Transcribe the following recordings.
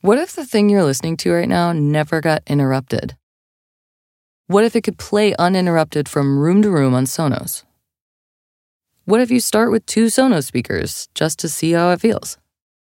What if the thing you're listening to right now never got interrupted? What if it could play uninterrupted from room to room on Sonos? What if you start with 2 Sonos speakers just to see how it feels?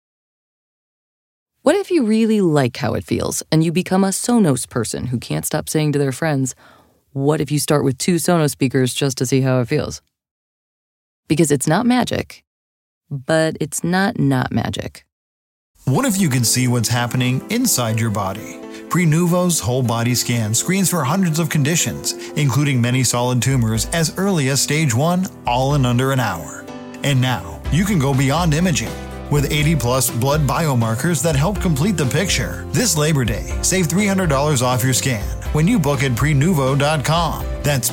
What if you really like how it feels and you become a Sonos person who can't stop saying to their friends, what if you start with 2 Sonos speakers just to see how it feels? Because it's not magic, but it's not magic. What if you could see what's happening inside your body? Prenuvo's whole body scan screens for hundreds of conditions, including many solid tumors as early as stage 1, all in under an hour. And now, you can go beyond imaging. With 80-plus blood biomarkers that help complete the picture. This Labor Day, save $300 off your scan when you book at Prenuvo.com. That's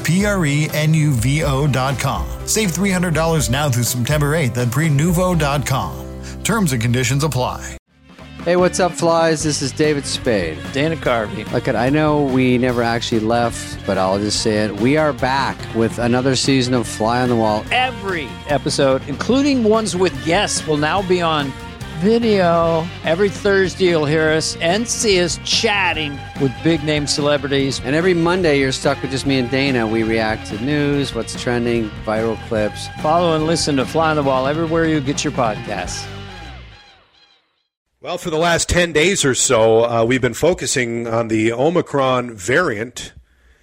Prenuvo.com. Save $300 now through September 8th at Prenuvo.com. Terms and conditions apply. Hey, what's up, flies? This is David Spade. Dana Carvey. Look, I know we never actually left, but I'll just say it. We are back with another season of Fly on the Wall. Every episode, including ones with guests, will now be on video. Every Thursday, you'll hear us and see us chatting with big-name celebrities. And every Monday, you're stuck with just me and Dana. We react to news, what's trending, viral clips. Follow and listen to Fly on the Wall everywhere you get your podcasts. Well, for the last 10 days or so, we've been focusing on the Omicron variant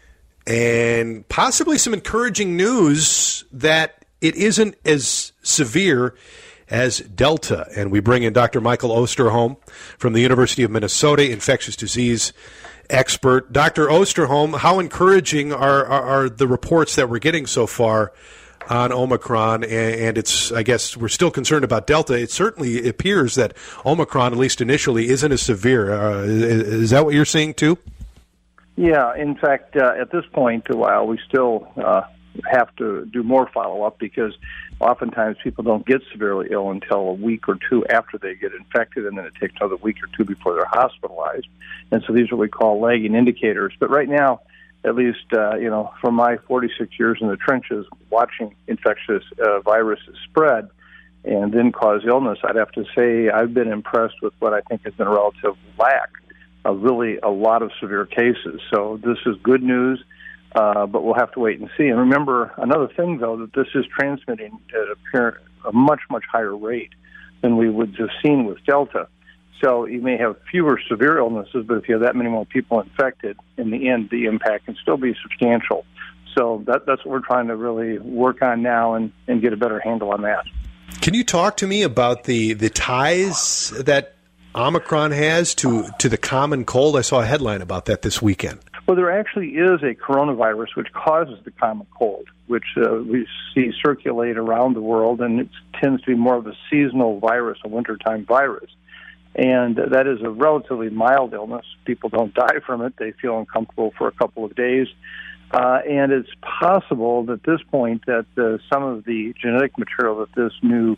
and possibly some encouraging news that it isn't as severe as Delta. And we bring in Dr. Michael Osterholm from the University of Minnesota, infectious disease expert. Dr. Osterholm, how encouraging are the reports that we're getting so far on Omicron? And it's, I guess, we're still concerned about Delta. It certainly appears that Omicron, at least initially, isn't as severe. Is that what you're seeing too? Yeah, in fact, at this point, while we still have to do more follow-up because oftentimes people don't get severely ill until a week or 2 after they get infected, and then it takes another week or 2 before they're hospitalized. And so these are what we call lagging indicators. But right now, at least, from my 46 years in the trenches, watching infectious viruses spread and then cause illness, I'd have to say I've been impressed with what I think has been a relative lack of really a lot of severe cases. So this is good news, but we'll have to wait and see. And remember, another thing, though, that this is transmitting at a much, much higher rate than we would have seen with Delta. So you may have fewer severe illnesses, but if you have that many more people infected, in the end, the impact can still be substantial. So that's what we're trying to really work on now and get a better handle on that. Can you talk to me about the ties that Omicron has to the common cold? I saw a headline about that this weekend. Well, there actually is a coronavirus which causes the common cold, which we see circulate around the world, and it tends to be more of a seasonal virus, a wintertime virus. And that is a relatively mild illness. People don't die from it. They feel uncomfortable for a couple of days. And it's possible that at this point that some of the genetic material that this new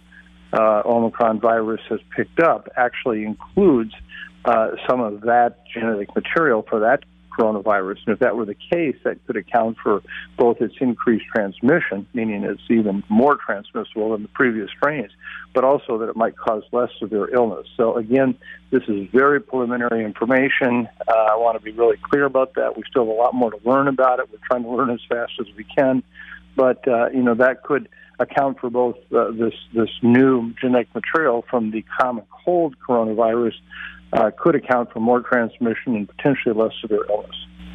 Omicron virus has picked up actually includes some of that genetic material for that coronavirus. And if that were the case, that could account for both its increased transmission, meaning it's even more transmissible than the previous strains, but also that it might cause less severe illness. So again, this is very preliminary information. I want to be really clear about that. We still have a lot more to learn about it. We're trying to learn as fast as we can. But, that could account for both this new genetic material from the common cold coronavirus could account for more transmission and potentially less severe illness.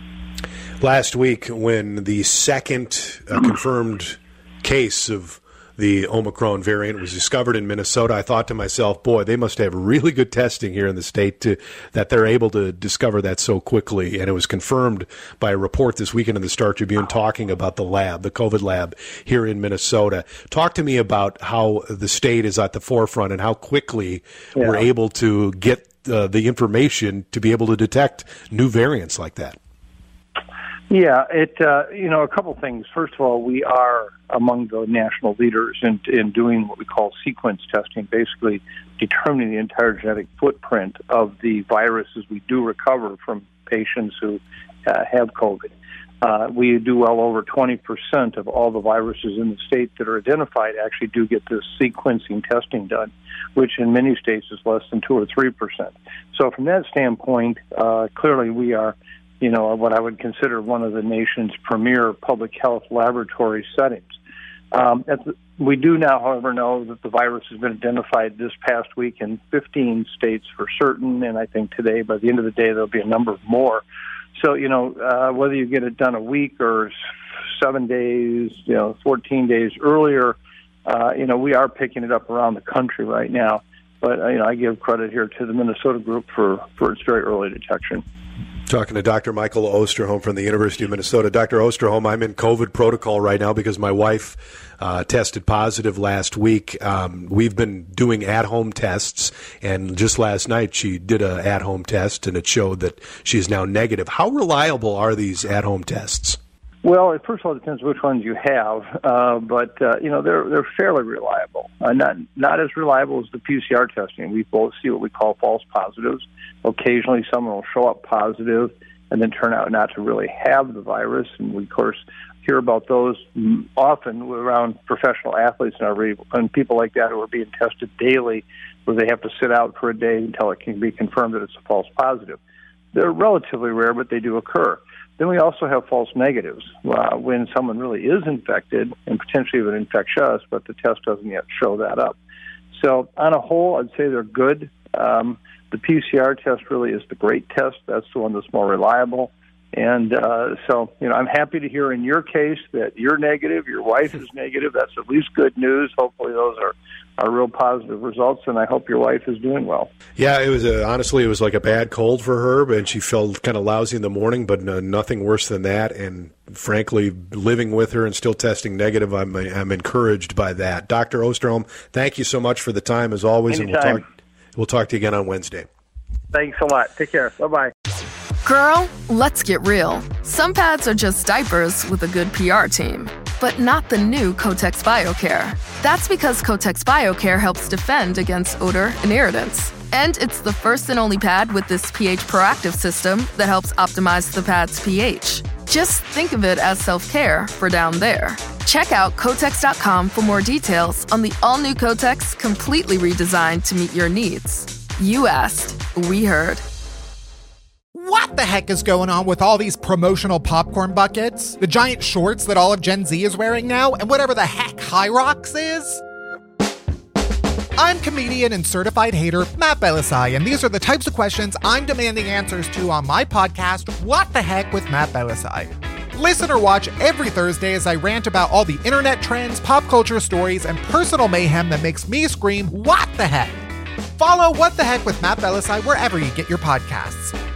Last week, when the second confirmed case of the Omicron variant was discovered in Minnesota, I thought to myself, boy, they must have really good testing here in the state that they're able to discover that so quickly. And it was confirmed by a report this weekend in the Star Tribune talking about the COVID lab here in Minnesota. Talk to me about how the state is at the forefront and how quickly we're able to get the information to be able to detect new variants like that. Yeah, a couple things. First of all, we are among the national leaders in doing what we call sequence testing, basically determining the entire genetic footprint of the viruses we do recover from patients who have COVID. we do well over 20% of all the viruses in the state that are identified actually do get this sequencing testing done, which in many states is less than 2 or 3%. So from that standpoint, clearly we are, what I would consider one of the nation's premier public health laboratory settings. We do now, however, know that the virus has been identified this past week in 15 states for certain, and I think today, by the end of the day, there'll be a number more. So, whether you get it done a week or 7 days, 14 days earlier, we are picking it up around the country right now. But, I give credit here to the Minnesota group for its very early detection. Talking to Dr. Michael Osterholm from the University of Minnesota. Dr. Osterholm, I'm in COVID protocol right now because my wife tested positive last week. We've been doing at-home tests, and just last night she did an at-home test, and it showed that she's now negative. How reliable are these at-home tests? Well, first of all, it depends which ones you have, but they're fairly reliable. Not as reliable as the PCR testing. We both see what we call false positives. Occasionally, someone will show up positive and then turn out not to really have the virus, and we, of course, hear about those often around professional athletes and people like that who are being tested daily, where they have to sit out for a day until it can be confirmed that it's a false positive. They're relatively rare, but they do occur. Then we also have false negatives when someone really is infected and potentially even infects us, but the test doesn't yet show that up. So on a whole, I'd say they're good. The PCR test really is the great test. That's the one that's more reliable. And so, I'm happy to hear in your case that you're negative, your wife is negative. That's at least good news. Hopefully those are real positive results, and I hope your wife is doing well. Yeah, it was honestly, it was like a bad cold for her, and she felt kind of lousy in the morning, but nothing worse than that. And frankly, living with her and still testing negative, I'm encouraged by that. Dr. Osterholm, thank you so much for the time, as always. Anytime. And we'll talk to you again on Wednesday. Thanks a lot. Take care. Bye-bye. Girl, let's get real. Some pads are just diapers with a good PR team, but not the new Kotex BioCare. That's because Kotex BioCare helps defend against odor and irritants. And it's the first and only pad with this pH proactive system that helps optimize the pad's pH. Just think of it as self-care for down there. Check out Kotex.com for more details on the all-new Kotex, completely redesigned to meet your needs. You asked, we heard. What the heck is going on with all these promotional popcorn buckets, the giant shorts that all of Gen Z is wearing now, and whatever the heck High Rocks is? I'm comedian and certified hater Matt Belisai, and these are the types of questions I'm demanding answers to on my podcast, What the Heck with Matt Belisai. Listen or watch every Thursday as I rant about all the internet trends, pop culture stories, and personal mayhem that makes me scream, what the heck? Follow What the Heck with Matt Belisai wherever you get your podcasts.